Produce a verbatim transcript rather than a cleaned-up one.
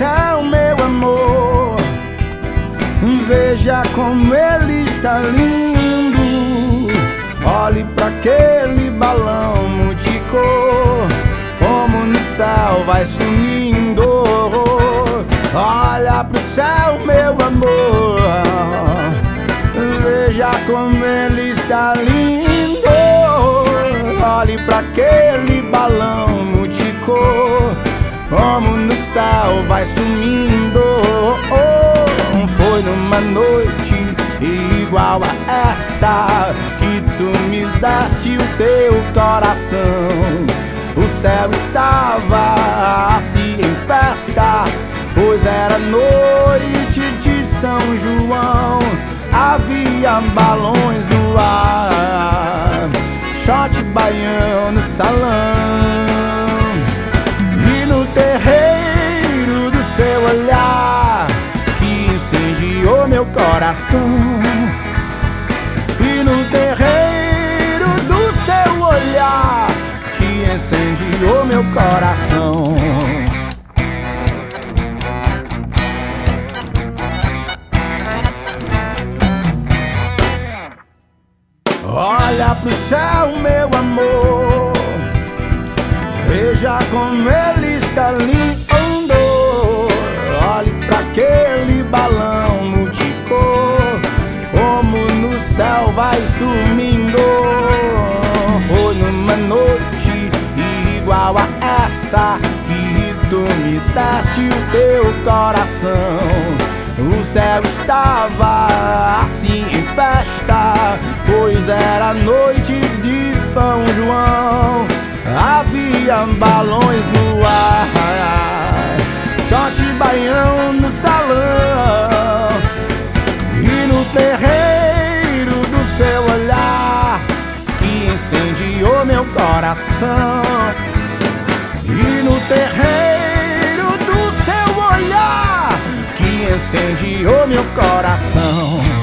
céu, meu amor, veja como ele está lindo. Olhe pra aquele balão multicor, como no céu vai sumindo. Olha pro céu, meu amor, veja como ele está lindo. Olhe pra aquele balão multicor, como no céu vai sumindo. Oh, foi numa noite igual a essa que tu me deste o teu coração. O céu estava assim em festa, pois era noite de São João. Havia balões no ar, shot baiano no salão. E no terreiro do seu olhar que incendiou meu coração. E no terreiro do seu olhar que incendiou meu coração. Olha pro céu, meu amor, veja como ele está lindo. Olhe pra aquele balão multicor, como no céu vai sumindo. Foi numa noite igual a essa que tu me deste o teu coração. O céu estava assim em festa, pois era noite de São João. Havia balões no ar, shot baião no salão. E no terreiro do seu olhar que incendiou meu coração. E no terreiro do seu olhar que incendiou meu coração.